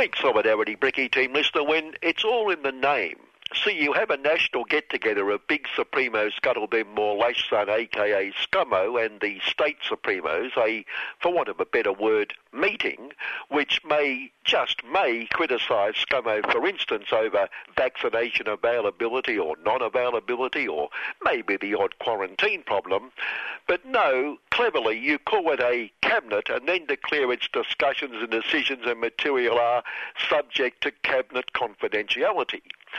Weak solidarity, Bricky team listener, when it's all in the name. See, you have a national get-together of big Supremo Scuttlebem Morlash son, a.k.a. Scummo, and the state Supremos, for want of a better word, meeting, which just may criticise Scummo, for instance, over vaccination availability or non-availability, or maybe the odd quarantine problem. But no, cleverly, you call it a cabinet and then declare its discussions and decisions and material are subject to cabinet confidentiality.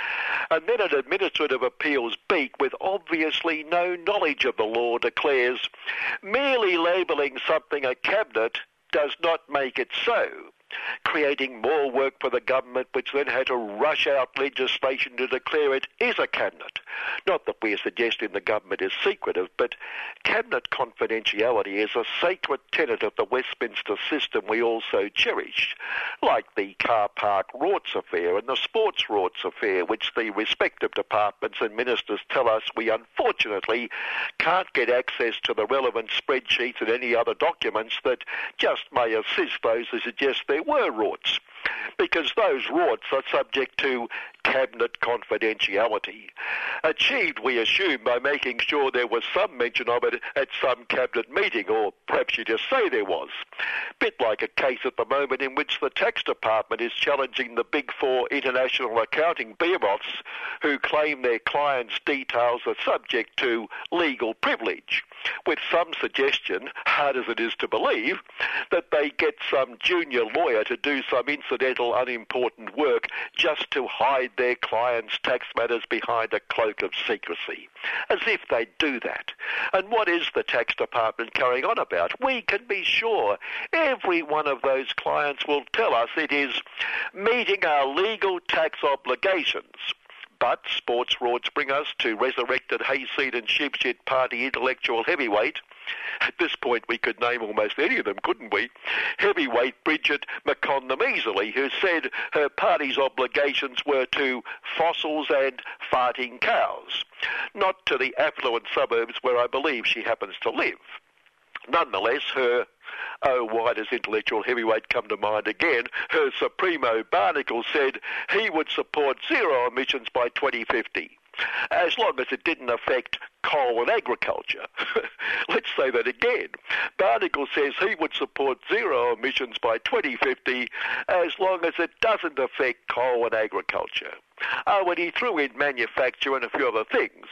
And then an administrative appeals beak with obviously no knowledge of the law declares merely labelling something a cabinet does not make it so, creating more work for the government, which then had to rush out legislation to declare it is a cabinet. Not that we are suggesting the government is secretive, but cabinet confidentiality is a sacred tenet of the Westminster system we all so cherish, like the car park rorts affair and the sports rorts affair, which the respective departments and ministers tell us we unfortunately can't get access to the relevant spreadsheets and any other documents that just may assist those who suggest there were rorts, because those rorts are subject to cabinet confidentiality, achieved, we assume, by making sure there was some mention of it at some cabinet meeting, or perhaps you just say there was. Bit like a case at the moment in which the tax department is challenging the Big Four international accounting behemoths who claim their clients' details are subject to legal privilege, with some suggestion, hard as it is to believe, that they get some junior lawyer to do some incidental unimportant work just to hide their clients' tax matters behind a cloak of secrecy. As if they'd do that. And what is the tax department carrying on about? We can be sure every one of those clients will tell us it is meeting our legal tax obligations. But sports rorts bring us to resurrected hayseed and sheepshit party intellectual heavyweight. At this point we could name almost any of them, couldn't we? Heavyweight Bridget McConnell-Measley, who said her party's obligations were to fossils and farting cows, not to the affluent suburbs where I believe she happens to live. Nonetheless, her, oh, why does intellectual heavyweight come to mind again, her Supremo Barnacle said he would support zero emissions by 2050, as long as it didn't affect coal and agriculture. Let's say that again. Barnacle says he would support zero emissions by 2050 as long as it doesn't affect coal and agriculture. Oh, and he threw in manufacture and a few other things.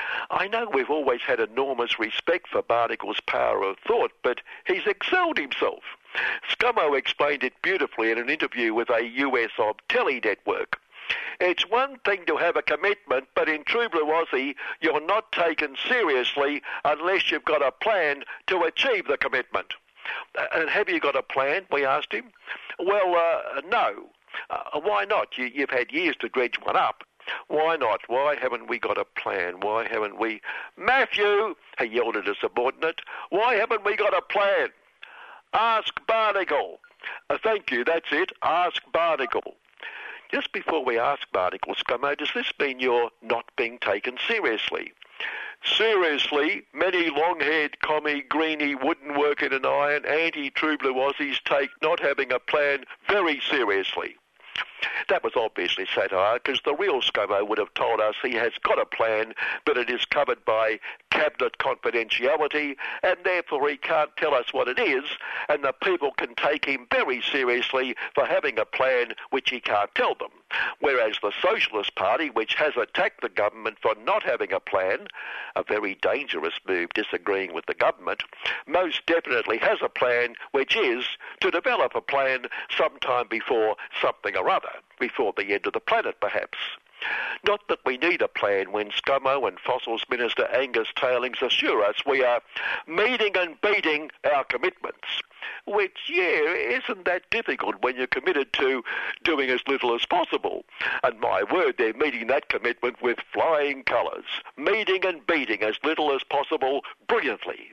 I know we've always had enormous respect for Barnacle's power of thought, but he's excelled himself. Scummo explained it beautifully in an interview with a US Ob Telly network. It's one thing to have a commitment, but in true blue Aussie, you're not taken seriously unless you've got a plan to achieve the commitment. And have you got a plan, we asked him. Well, no. Why not? You've had years to dredge one up. Why not? Why haven't we got a plan? Why haven't we... Matthew, he yelled at a subordinate, why haven't we got a plan? Ask Barnacle. Thank you, that's it. Ask Barnacle. Just before we ask Barnacle, Scummo, does this mean you're not being taken seriously? Seriously, many long-haired, commie, greeny, wooden work in an iron, anti-true blue Aussies take not having a plan very seriously. That was obviously satire, because the real Scummo would have told us he has got a plan, but it is covered by cabinet confidentiality, and therefore he can't tell us what it is, and the people can take him very seriously for having a plan which he can't tell them. Whereas the Socialist Party, which has attacked the government for not having a plan, a very dangerous move disagreeing with the government, most definitely has a plan, which is to develop a plan sometime before something or other, before the end of the planet perhaps. Not that we need a plan when Scummo and Fossils Minister Angus Tailings assure us we are meeting and beating our commitments. Which, yeah, isn't that difficult when you're committed to doing as little as possible. And my word, they're meeting that commitment with flying colours. Meeting and beating as little as possible brilliantly.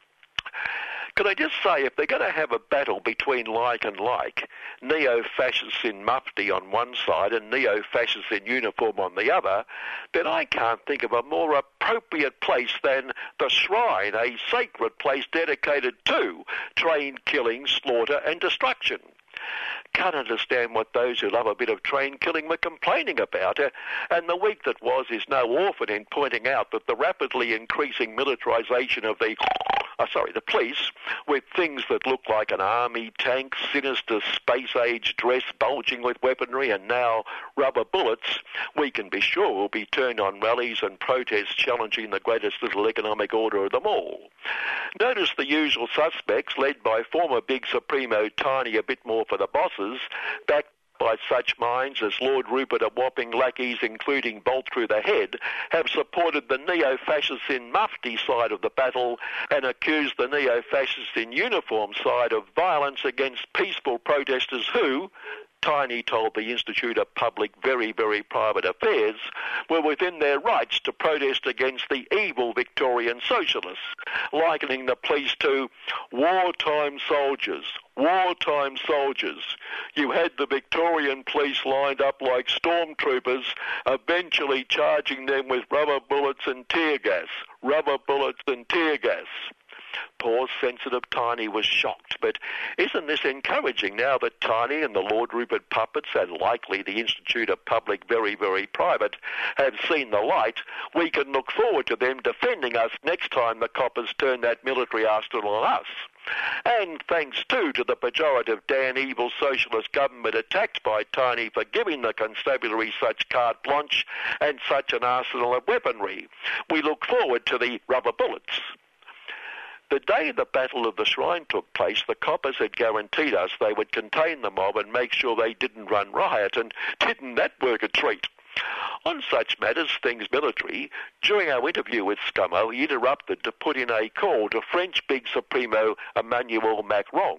Can I just say, if they're going to have a battle between like and like, neo-fascists in mufti on one side and neo-fascists in uniform on the other, then I can't think of a more appropriate place than the shrine, a sacred place dedicated to train, killing, slaughter and destruction. Can't understand what those who love a bit of train killing were complaining about. And the week that was is no orphan in pointing out that the rapidly increasing militarisation of the police, with things that look like an army tank, sinister space-age dress bulging with weaponry, and now rubber bullets, we can be sure will be turned on rallies and protests challenging the greatest little economic order of them all. Notice the usual suspects, led by former Big Supremo Tiny, a bit more for the bosses, backed by such minds as Lord Rupert and whopping lackeys, including Bolt through the head, have supported the neo-fascists in mufti side of the battle and accused the neo-fascists in uniform side of violence against peaceful protesters who, Tiny told the Institute of Public Very, Very Private Affairs, were within their rights to protest against the evil Victorian socialists, likening the police to wartime soldiers. Wartime soldiers. You had the Victorian police lined up like stormtroopers, eventually charging them with rubber bullets and tear gas. Rubber bullets and tear gas. Poor sensitive Tiny was shocked, but isn't this encouraging now that Tiny and the Lord Rupert puppets, and likely the Institute of Public Very, Very Private, have seen the light? We can look forward to them defending us next time the coppers turn that military arsenal on us. And thanks too to the pejorative Dan evil socialist government attacked by Tiny for giving the constabulary such carte blanche and such an arsenal of weaponry. We look forward to the rubber bullets. The day the Battle of the Shrine took place, the coppers had guaranteed us they would contain the mob and make sure they didn't run riot, and didn't that work a treat? On such matters, things military, during our interview with Scummo, he interrupted to put in a call to French Big Supremo Emmanuel Macron.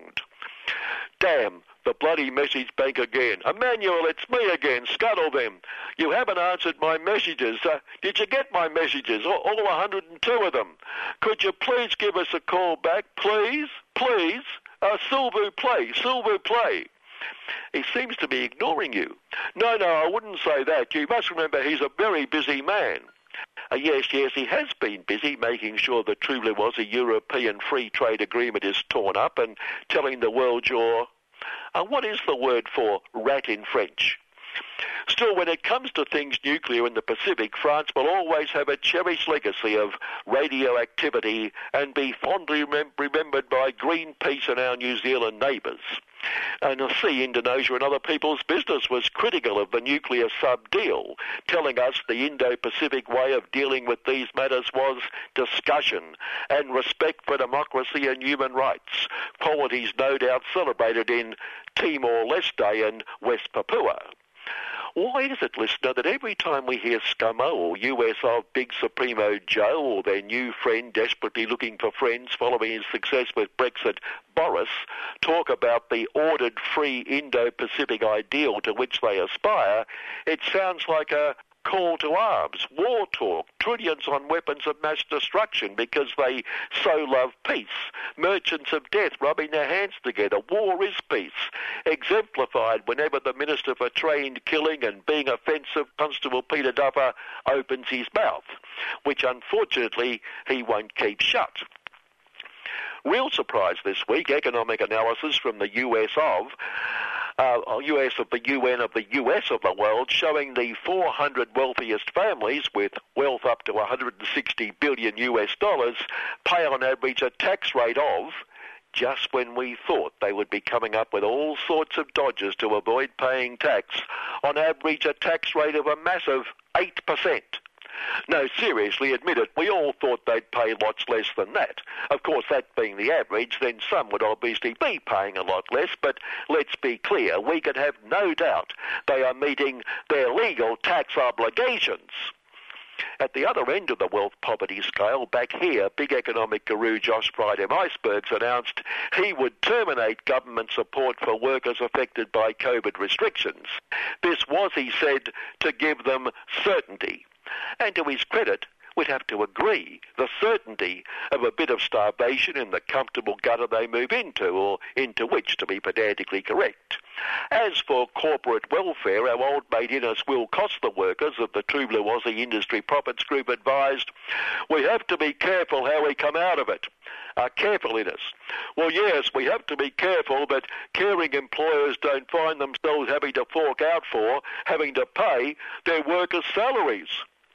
Damn, the bloody message bank again. Emmanuel, it's me again. Scuttle them. You haven't answered my messages. Did you get my messages? All 102 of them. Could you please give us a call back, please? Please? S'il vous plaît. He seems to be ignoring you. No, I wouldn't say that. You must remember he's a very busy man. Yes, he has been busy making sure the True Blue Aussie European Free Trade Agreement is torn up and telling the world you're... what is the word for rat in French? Still, when it comes to things nuclear in the Pacific, France will always have a cherished legacy of radioactivity and be fondly remembered by Greenpeace and our New Zealand neighbours. And I see Indonesia and other people's business was critical of the nuclear sub-deal, telling us the Indo-Pacific way of dealing with these matters was discussion and respect for democracy and human rights, qualities no doubt celebrated in Timor-Leste and West Papua. Why is it, listener, that every time we hear Scummo or US of Big Supremo Joe or their new friend desperately looking for friends following his success with Brexit, Boris, talk about the ordered free Indo-Pacific ideal to which they aspire, it sounds like a call to arms, war talk, trillions on weapons of mass destruction because they so love peace, merchants of death rubbing their hands together, war is peace, exemplified whenever the Minister for Trained Killing and Being Offensive, Constable Peter Duffer, opens his mouth, which unfortunately he won't keep shut. Real surprise this week, economic analysis from the US of the UN of the US of the world, showing the 400 wealthiest families with wealth up to 160 billion US dollars pay on average a tax rate of, just when we thought they would be coming up with all sorts of dodges to avoid paying tax, on average a tax rate of a massive 8%. No, seriously, admit it, we all thought they'd pay lots less than that. Of course, that being the average, then some would obviously be paying a lot less, but let's be clear, we can have no doubt they are meeting their legal tax obligations. At the other end of the wealth poverty scale, back here, big economic guru Josh Friedem Icebergs announced he would terminate government support for workers affected by COVID restrictions. This was, he said, to give them certainty. And to his credit, we'd have to agree the certainty of a bit of starvation in the comfortable gutter they move into, or into which, to be pedantically correct. As for corporate welfare, our old mate Innes Will Costa workers of the True Blue Aussie Industry Profits Group advised, we have to be careful how we come out of it. Careful, Innes. Well, yes, we have to be careful, but caring employers don't find themselves having to fork out for, having to pay their workers' salaries.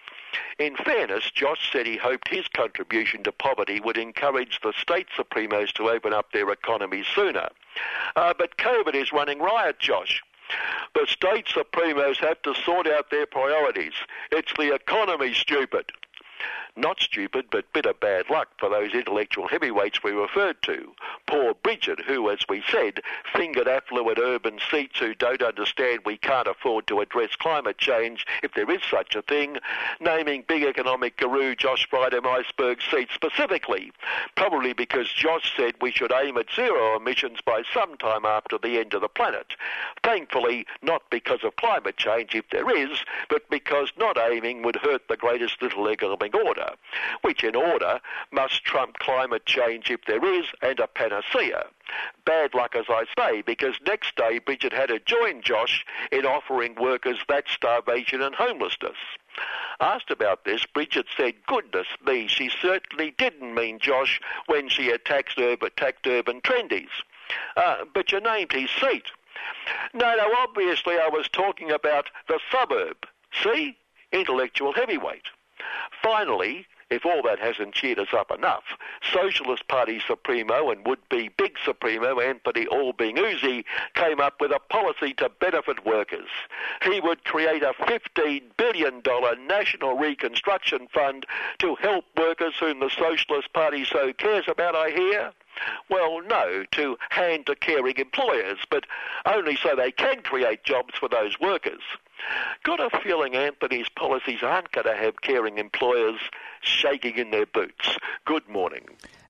In fairness, Josh said he hoped his contribution to poverty would encourage the state supremos to open up their economies sooner. But COVID is running riot, Josh. The state supremos have to sort out their priorities. It's the economy, stupid. Not stupid, but bit of bad luck for those intellectual heavyweights we referred to. Poor Bridget, who, as we said, fingered affluent urban seats who don't understand we can't afford to address climate change, if there is such a thing, naming big economic guru Josh Friedem iceberg seats specifically, probably because Josh said we should aim at zero emissions by some time after the end of the planet. Thankfully, not because of climate change, if there is, but because not aiming would hurt the greatest little economic order, which in order must trump climate change if there is, and a panacea. Bad luck, as I say, because next day Bridget had to join Josh in offering workers that starvation and homelessness. Asked about this, Bridget said, goodness me, she certainly didn't mean Josh when she attacked urban trendies. But you named his seat. No, obviously I was talking about the suburb. See? Intellectual heavyweight. Finally, if all that hasn't cheered us up enough, Socialist Party Supremo and would-be big Supremo Anthony Albanese came up with a policy to benefit workers. He would create a $15 billion national reconstruction fund to help workers whom the Socialist Party so cares about, I hear. Well, no, to hand to caring employers, but only so they can create jobs for those workers. Got a feeling Anthony's policies aren't going to have caring employers shaking in their boots. Good morning.